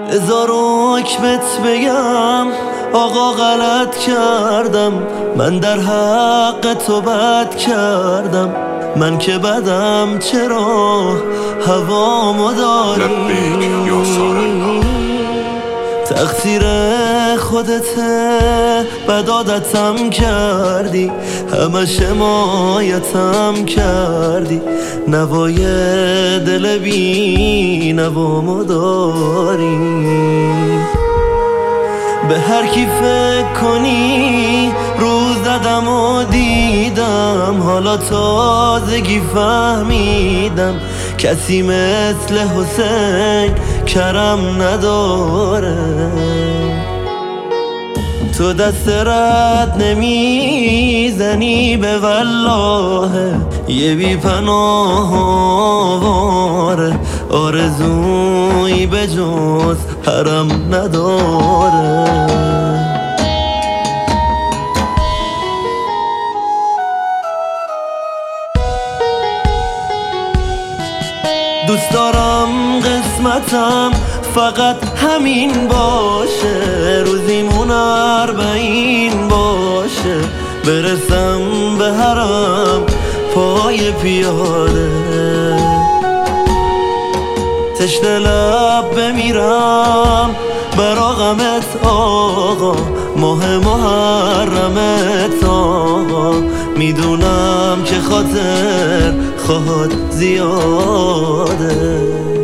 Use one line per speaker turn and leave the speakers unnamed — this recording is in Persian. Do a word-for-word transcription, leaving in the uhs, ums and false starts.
هزار حکمت بگم آقا غلط کردم، من در حق تو بد کردم. من که بدم چرا هوامو داری؟ تقصیر خودته، بد عادتم کردی، همش حمایتم کردی. نوای دل بی نوامو داری. به هر کی فکر کنی روز زدم و دیدم، حالا تازگی فهمیدم کسی مثل حسین کرم نداره. تو دست رد نمیزنی به والله، یه بی پناه آواره، آرزویی به جز حرم نداره. دوست دارم قسمتم فقط همین باشه، روزیمون اربعین باشه، برسم به حرم پای پیاده. تشنه لب بمیرم برا غمت آقا، ماه محرمت آقا. میدونم که خاطر خواهد زیاده.